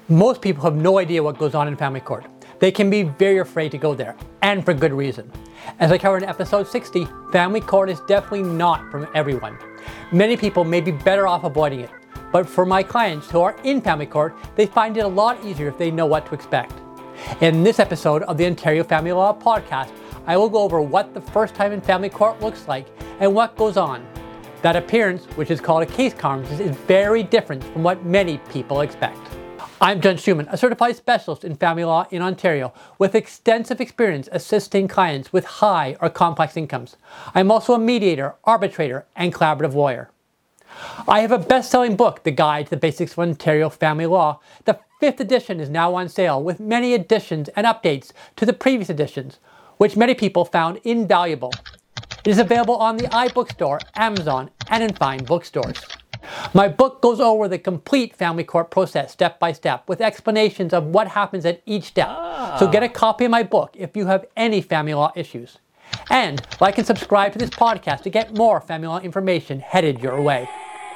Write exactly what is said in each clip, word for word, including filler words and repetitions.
Most people have no idea what goes on in family court. They can be very afraid to go there, and for good reason. As I covered in episode sixty, family court is definitely not for everyone. Many people may be better off avoiding it, but for my clients who are in family court, they find it a lot easier if they know what to expect. In this episode of the Ontario Family Law Podcast, I will go over what the first time in family court looks like and what goes on. That appearance, which is called a case conference, is very different from what many people expect. I'm John Schuman, a certified specialist in family law in Ontario with extensive experience assisting clients with high or complex incomes. I'm also a mediator, arbitrator, and collaborative lawyer. I have a best-selling book, The Guide to the Basics of Ontario Family Law. The fifth edition is now on sale with many additions and updates to the previous editions, which many people found invaluable. It is available on the iBookstore, Amazon, and in fine bookstores. My book goes over the complete family court process step by step with explanations of what happens at each step. Ah. So get a copy of my book if you have any family law issues. And like and subscribe to this podcast to get more family law information headed your way.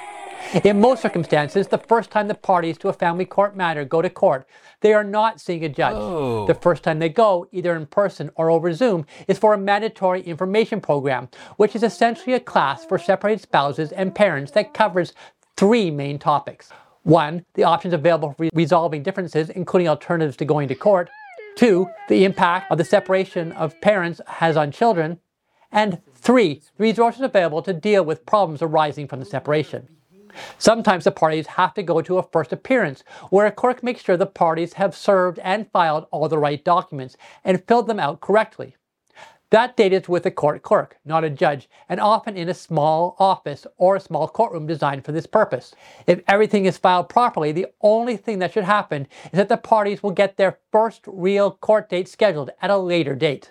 In most circumstances, the first time the parties to a family court matter go to court, they are not seeing a judge. Oh. The first time they go, either in person or over Zoom, is for a mandatory information program, which is essentially a class for separated spouses and parents that covers three main topics. One, the options available for resolving differences, including alternatives to going to court. Two, the impact of the separation of parents has on children. And three, the resources available to deal with problems arising from the separation. Sometimes the parties have to go to a first appearance, where a clerk makes sure the parties have served and filed all the right documents and filled them out correctly. That date is with a court clerk, not a judge, and often in a small office or a small courtroom designed for this purpose. If everything is filed properly, the only thing that should happen is that the parties will get their first real court date scheduled at a later date.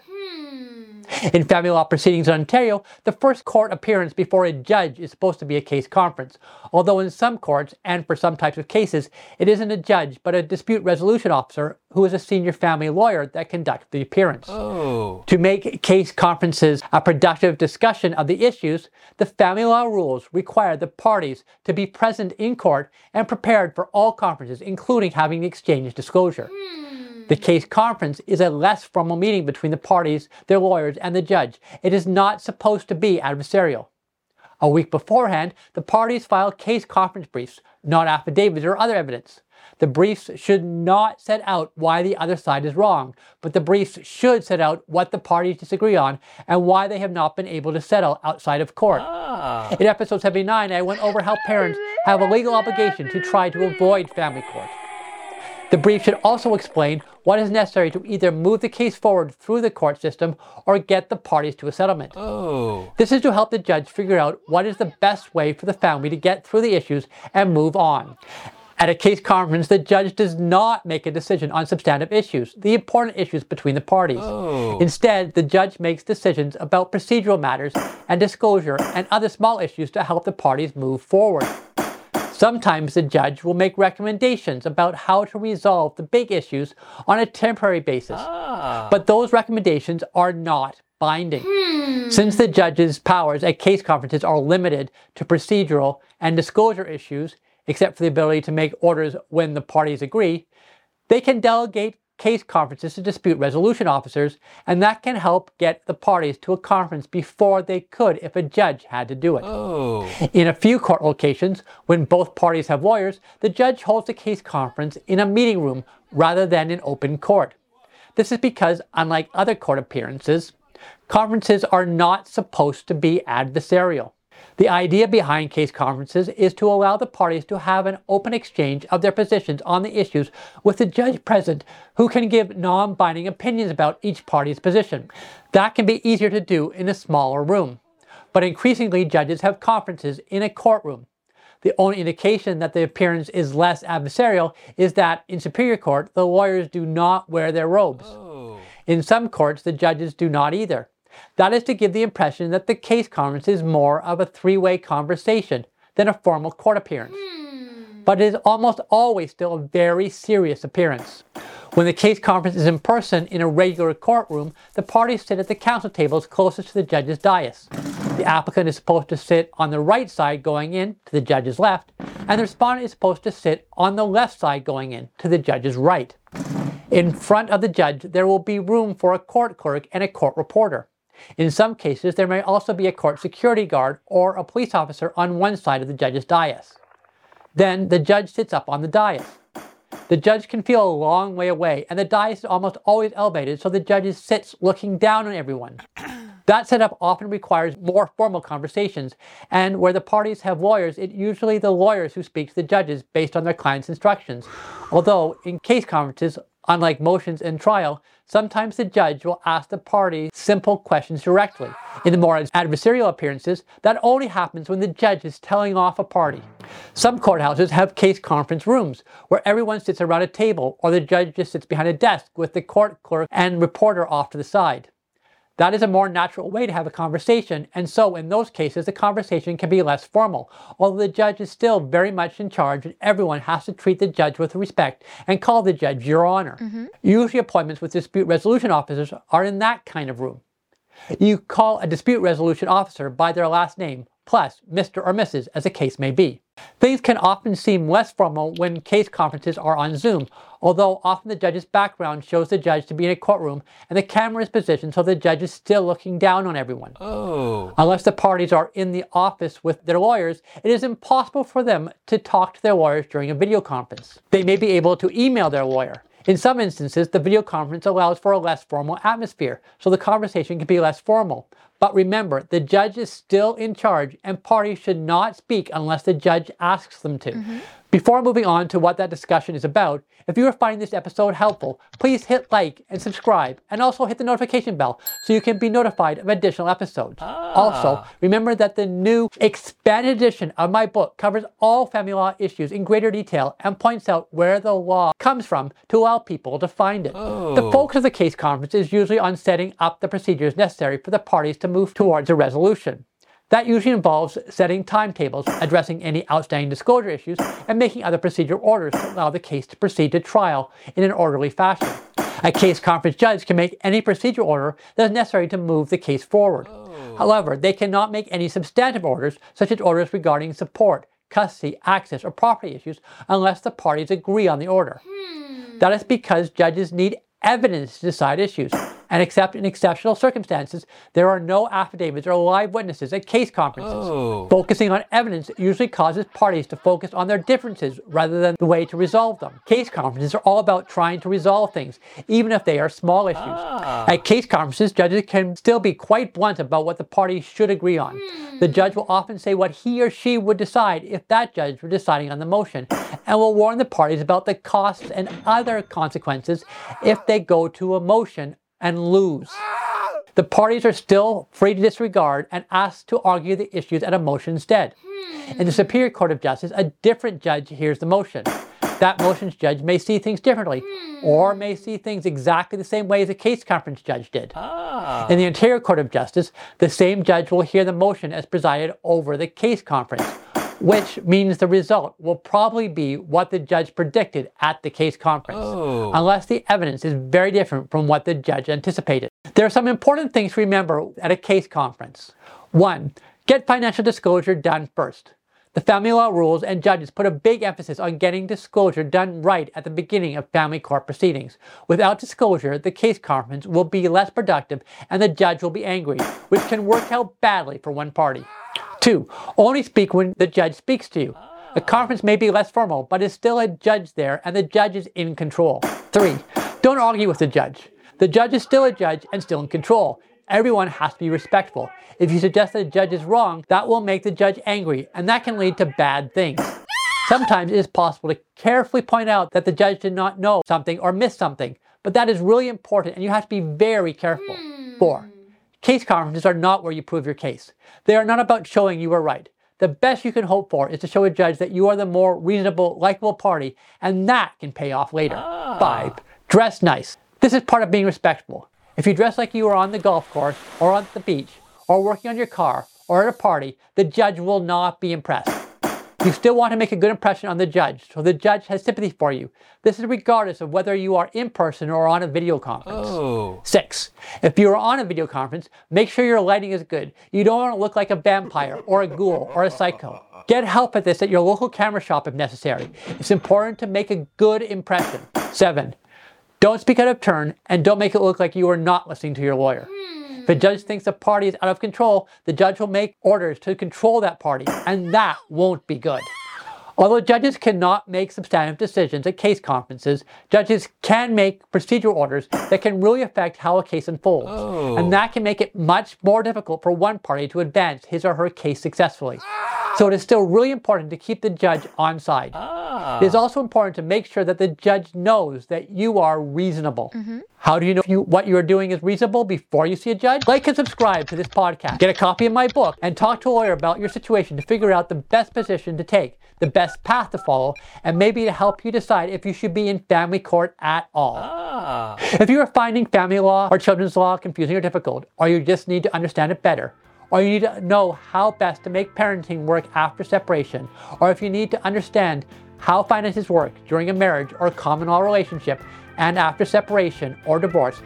In family law proceedings in Ontario, the first court appearance before a judge is supposed to be a case conference, although in some courts, and for some types of cases, it isn't a judge but a dispute resolution officer who is a senior family lawyer that conducts the appearance. Oh. To make case conferences a productive discussion of the issues, the family law rules require the parties to be present in court and prepared for all conferences, including having the exchange disclosure. Hmm. The case conference is a less formal meeting between the parties, their lawyers, and the judge. It is not supposed to be adversarial. A week beforehand, the parties file case conference briefs, not affidavits or other evidence. The briefs should not set out why the other side is wrong, but the briefs should set out what the parties disagree on and why they have not been able to settle outside of court. Ah. In episode seventy-nine, I went over how parents have a legal obligation to try to avoid family court. The brief should also explain what is necessary to either move the case forward through the court system or get the parties to a settlement. Oh. This is to help the judge figure out what is the best way for the family to get through the issues and move on. At a case conference, the judge does not make a decision on substantive issues, the important issues between the parties. Oh. Instead, the judge makes decisions about procedural matters and disclosure and other small issues to help the parties move forward. Sometimes the judge will make recommendations about how to resolve the big issues on a temporary basis. Ah. But those recommendations are not binding. Hmm. Since the judge's powers at case conferences are limited to procedural and disclosure issues, except for the ability to make orders when the parties agree, they can delegate case conferences to dispute resolution officers, and that can help get the parties to a conference before they could if a judge had to do it. Oh. In a few court locations, when both parties have lawyers, the judge holds the case conference in a meeting room rather than in open court. This is because, unlike other court appearances, conferences are not supposed to be adversarial. The idea behind case conferences is to allow the parties to have an open exchange of their positions on the issues with the judge present who can give non-binding opinions about each party's position. That can be easier to do in a smaller room, but increasingly judges have conferences in a courtroom. The only indication that the appearance is less adversarial is that in Superior Court, the lawyers do not wear their robes. Oh. In some courts, the judges do not either. That is to give the impression that the case conference is more of a three-way conversation than a formal court appearance. Hmm. But it is almost always still a very serious appearance. When the case conference is in person in a regular courtroom, the parties sit at the counsel tables closest to the judge's dais. The applicant is supposed to sit on the right side going in to the judge's left, and the respondent is supposed to sit on the left side going in to the judge's right. In front of the judge, there will be room for a court clerk and a court reporter. In some cases, there may also be a court security guard or a police officer on one side of the judge's dais. Then the judge sits up on the dais. The judge can feel a long way away, and the dais is almost always elevated, so the judge sits looking down on everyone. That setup often requires more formal conversations, and where the parties have lawyers, it's usually the lawyers who speak to the judges based on their client's instructions. Although, in case conferences, unlike motions in trial, sometimes the judge will ask the party simple questions directly. In the more adversarial appearances, that only happens when the judge is telling off a party. Some courthouses have case conference rooms where everyone sits around a table, or the judge just sits behind a desk with the court clerk and reporter off to the side. That is a more natural way to have a conversation, and so in those cases the conversation can be less formal, although the judge is still very much in charge and everyone has to treat the judge with respect and call the judge Your Honor. Mm-hmm. Usually appointments with dispute resolution officers are in that kind of room. You call a dispute resolution officer by their last name, plus Mister or Missus as the case may be. Things can often seem less formal when case conferences are on Zoom, although often the judge's background shows the judge to be in a courtroom and the camera is positioned so the judge is still looking down on everyone. Oh. Unless the parties are in the office with their lawyers, it is impossible for them to talk to their lawyers during a video conference. They may be able to email their lawyer. In some instances, the video conference allows for a less formal atmosphere, so the conversation can be less formal. But remember, the judge is still in charge and parties should not speak unless the judge asks them to. Mm-hmm. Before moving on to what that discussion is about, if you are finding this episode helpful, please hit like and subscribe, and also hit the notification bell so you can be notified of additional episodes. Ah. Also, remember that the new expanded edition of my book covers all family law issues in greater detail and points out where the law comes from to allow people to find it. Oh. The focus of the case conference is usually on setting up the procedures necessary for the parties to move towards a resolution. That usually involves setting timetables, addressing any outstanding disclosure issues, and making other procedural orders to allow the case to proceed to trial in an orderly fashion. A case conference judge can make any procedural order that is necessary to move the case forward. Oh. However, they cannot make any substantive orders, such as orders regarding support, custody, access, or property issues, unless the parties agree on the order. Hmm. That is because judges need evidence to decide issues, and except in exceptional circumstances, there are no affidavits or live witnesses at case conferences. Oh. Focusing on evidence usually causes parties to focus on their differences rather than the way to resolve them. Case conferences are all about trying to resolve things, even if they are small issues. Ah. At case conferences, judges can still be quite blunt about what the parties should agree on. Hmm. The judge will often say what he or she would decide if that judge were deciding on the motion, and will warn the parties about the costs and other consequences if they go to a motion and lose. The parties are still free to disregard and asked to argue the issues at a motion instead. In the Superior Court of Justice, a different judge hears the motion. That motion's judge may see things differently, or may see things exactly the same way as a case conference judge did. Ah. In the Interior Court of Justice, the same judge will hear the motion as presided over the case conference, which means the result will probably be what the judge predicted at the case conference, oh. unless the evidence is very different from what the judge anticipated. There are some important things to remember at a case conference. One, get financial disclosure done first. The family law rules and judges put a big emphasis on getting disclosure done right at the beginning of family court proceedings. Without disclosure, the case conference will be less productive and the judge will be angry, which can work out badly for one party. Two, only speak when the judge speaks to you. A conference may be less formal, but is still a judge there and the judge is in control. Three, don't argue with the judge. The judge is still a judge and still in control. Everyone has to be respectful. If you suggest that the judge is wrong, that will make the judge angry, and that can lead to bad things. Sometimes it is possible to carefully point out that the judge did not know something or miss something, but that is really important and you have to be very careful. Hmm. Four, case conferences are not where you prove your case. They are not about showing you were right. The best you can hope for is to show a judge that you are the more reasonable, likable party, and that can pay off later. Ah. Five, dress nice. This is part of being respectful. If you dress like you are on the golf course, or on the beach, or working on your car, or at a party, the judge will not be impressed. You still want to make a good impression on the judge, so the judge has sympathy for you. This is regardless of whether you are in person or on a video conference. Oh. Six, if you are on a video conference, make sure your lighting is good. You don't want to look like a vampire or a ghoul or a psycho. Get help at this at your local camera shop if necessary. It's important to make a good impression. Seven, don't speak out of turn and don't make it look like you are not listening to your lawyer. If a judge thinks the party is out of control, the judge will make orders to control that party, and that won't be good. Although judges cannot make substantive decisions at case conferences, judges can make procedural orders that can really affect how a case unfolds. Oh. And that can make it much more difficult for one party to advance his or her case successfully. So it is still really important to keep the judge on side. Ah. It is also important to make sure that the judge knows that you are reasonable. Mm-hmm. How do you know if you, what you are doing is reasonable before you see a judge? Like and subscribe to this podcast. Get a copy of my book and talk to a lawyer about your situation to figure out the best position to take, the best path to follow, and maybe to help you decide if you should be in family court at all. Ah. If you are finding family law or children's law confusing or difficult, or you just need to understand it better, or you need to know how best to make parenting work after separation, or if you need to understand how finances work during a marriage or common law relationship and after separation or divorce,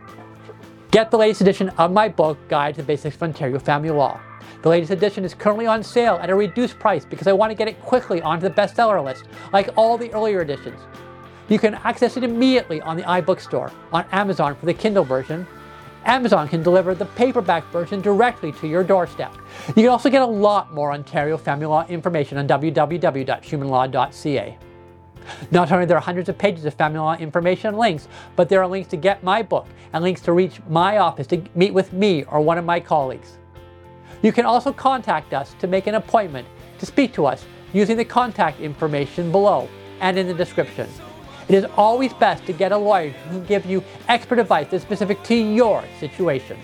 get the latest edition of my book, Guide to the Basics of Ontario Family Law. The latest edition is currently on sale at a reduced price because I want to get it quickly onto the bestseller list, like all the earlier editions. You can access it immediately on the iBook store, on Amazon for the Kindle version. Amazon can deliver the paperback version directly to your doorstep. You can also get a lot more Ontario family law information on w w w dot human law dot c a. Not only are there hundreds of pages of family law information and links, but there are links to get my book and links to reach my office to meet with me or one of my colleagues. You can also contact us to make an appointment to speak to us using the contact information below and in the description. It is always best to get a lawyer who can give you expert advice that's specific to your situation.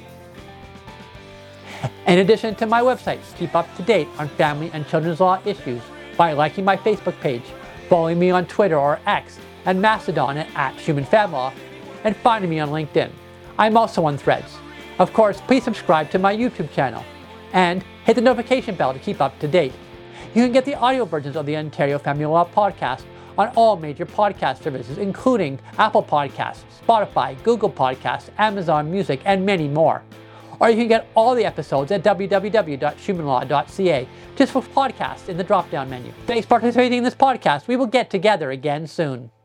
In addition to my website, keep up to date on family and children's law issues by liking my Facebook page, following me on Twitter or X, and Mastodon at, at HumanFamLaw, and finding me on LinkedIn. I'm also on Threads. Of course, please subscribe to my YouTube channel and hit the notification bell to keep up to date. You can get the audio versions of the Ontario Family Law podcast on all major podcast services, including Apple Podcasts, Spotify, Google Podcasts, Amazon Music, and many more. Or you can get all the episodes at w w w dot human law dot c a, just for podcasts in the drop-down menu. Thanks for participating in this podcast. We will get together again soon.